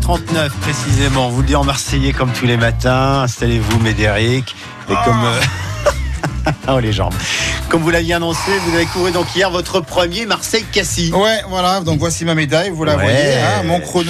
8h39 précisément. On vous le dit en marseillais comme tous les matins. Installez-vous, Médéric. Et comme... oh les jambes. Comme vous l'aviez annoncé, vous avez couru donc hier votre premier Marseille-Cassis. Ouais, voilà, donc voici ma médaille, vous la voyez, hein, mon chrono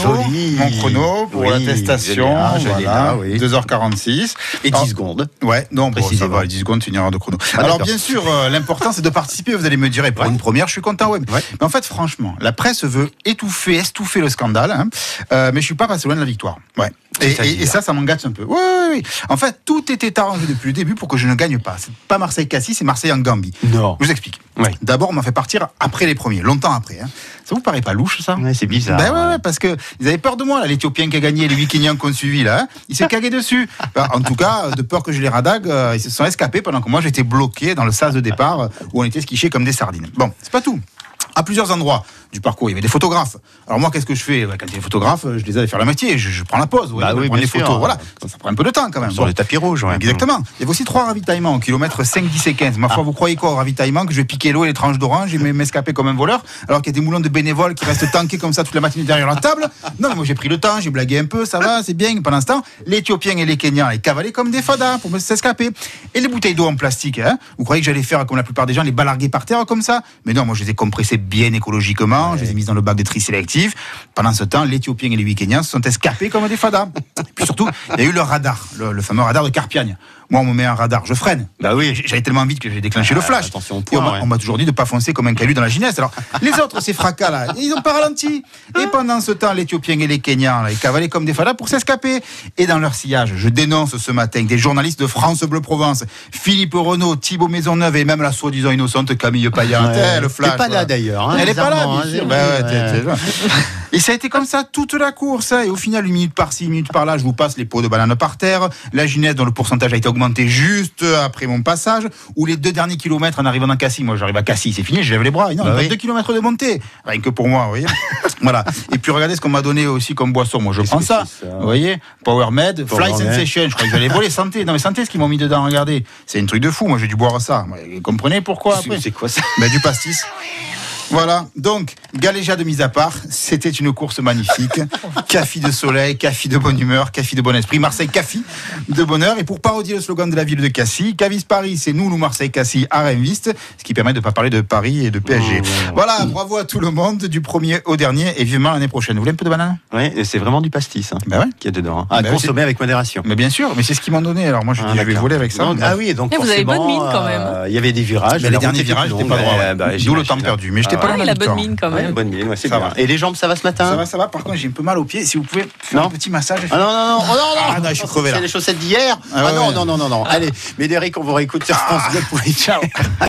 pour l'attestation, voilà, 2h46. Et 10 secondes. Ouais, non, bon, ça va, 10 secondes, c'est une erreur de chrono. Alors bien sûr, l'important c'est de participer, vous allez me dire, et pour une première, je suis content, ouais. Mais en fait, franchement, la presse veut estoufer le scandale, hein, mais je suis pas passé loin de la victoire. Ouais. Et ça m'engage un peu. Oui. En fait, tout était arrangé depuis le début pour que je ne gagne pas. C'est pas Marseille-Cassis, c'est Marseille en Gambie. Non. Je vous explique. Ouais. D'abord, on m'a fait partir après les premiers, longtemps après. Hein. Ça vous paraît pas louche, ça ? Ouais, c'est bizarre. Ouais, parce que ils avaient peur de moi, là, l'Éthiopien qui a gagné, les 8 Kenyans qu'on suivi, là. Hein. Ils se cagaient dessus. En tout cas, de peur que je les radague, ils se sont escapés pendant que moi, j'étais bloqué dans le sas de départ où on était esquichés comme des sardines. Bon, c'est pas tout. À plusieurs endroits du parcours, il y avait des photographes. Alors moi, qu'est-ce que je fais ? Quand il y a des photographes, je les aide à faire la métier. Je prends la pause. Je prends les photos. Voilà, ça prend un peu de temps quand même. Sur le tapis rouge, ouais. Exactement. Il y avait aussi 3 ravitaillements, kilomètres 5, 10 et 15. Ma foi, vous croyez quoi au ravitaillement ? Que je vais piquer l'eau et les tranches d'orange et m'escaper comme un voleur, alors qu'il y a des moulons de bénévoles qui restent tankés comme ça toute la matinée derrière la table ? Non, mais moi j'ai pris le temps, j'ai blagué un peu, ça va, c'est bien. Pendant ce temps, les Éthiopiens et les Kenyans, ils cavalaient comme des fadas pour s'escaper. Et les bouteilles d'eau en plastique, hein ? Vous croyez que j'allais faire comme la plupart des gens, les balarguer par terre comme ça ? Mais non, moi je les ai compressés bien écologiquement. Je les ai mises dans le bac de tri sélectif. Pendant ce temps, l'Éthiopien et les 8 Kenyans se sont escapés comme des fadas. Et puis surtout, il y a eu le radar, le fameux radar de Carpiagne. Moi, on me met un radar, je freine. Bah oui. J'allais tellement vite que j'ai déclenché le flash. Attention au point, on m'a toujours dit de ne pas foncer comme un caillou dans la Ginesse. Alors, les autres, ces fracas-là, ils n'ont pas ralenti. Et pendant ce temps, l'Éthiopien et les Kenyans, là, ils cavalaient comme des fadas pour s'escaper. Et dans leur sillage, je dénonce ce matin des journalistes de France Bleu Provence, Philippe Renaud, Thibaut Maisonneuve et même la soi-disant innocente Camille Payant. Le flash. Elle n'est pas là d'ailleurs. Hein, elle n'est pas là, bien sûr. Et ça a été comme ça toute la course. Et au final, 1 minute par-ci, 1 minute par-là, je vous passe les pots de banane par terre. La Ginesse, dont le pourcentage a été augmenté juste après mon passage. Ou les 2 derniers kilomètres en arrivant dans Cassis. Moi, j'arrive à Cassis, c'est fini, je lève les bras. Non, 2 kilomètres de montée. Rien que pour moi, vous voyez. Voilà. Et puis, regardez ce qu'on m'a donné aussi comme boisson. Moi, je prends ça. Vous voyez, Powermed, Fly Sensation. Je crois que j'allais voler santé. Non, mais santé, ce qu'ils m'ont mis dedans, regardez. C'est un truc de fou. Moi, j'ai dû boire ça. Vous comprenez pourquoi après ? C'est quoi ça ? Du pastis. Voilà, donc, galéjade mise à part, c'était une course magnifique. Café de soleil, café de bonne humeur, café de bon esprit. Marseille, café de bonheur. Et pour parodier le slogan de la ville de Cassis, Cavis Paris, c'est nous Marseille, Cassis, à Renviste, ce qui permet de ne pas parler de Paris et de PSG. Voilà, bravo à tout le monde, du premier au dernier, et vivement l'année prochaine. Vous voulez un peu de banane ? Oui, c'est vraiment du pastis qu'il y a dedans. À consommer avec modération. Mais bien sûr, mais c'est ce qu'ils m'ont donné. Alors moi, je vais voler avec ça. Donc, donc vous avez bonne mine quand même. Il y avait des virages. Mais les derniers virages, j'étais pas droit. D'où le temps perdu. Mais j'étais pas il a bonne mine quand même. Bonne mine, c'est bien. Et les jambes, ça va ce matin ? Ça va. Par contre, j'ai un peu mal aux pieds. Si vous pouvez faire un petit massage. Non. Je suis crevé là. C'est les chaussettes d'hier. Non. Allez, Médéric, on vous réécoute sur France 2. Ciao.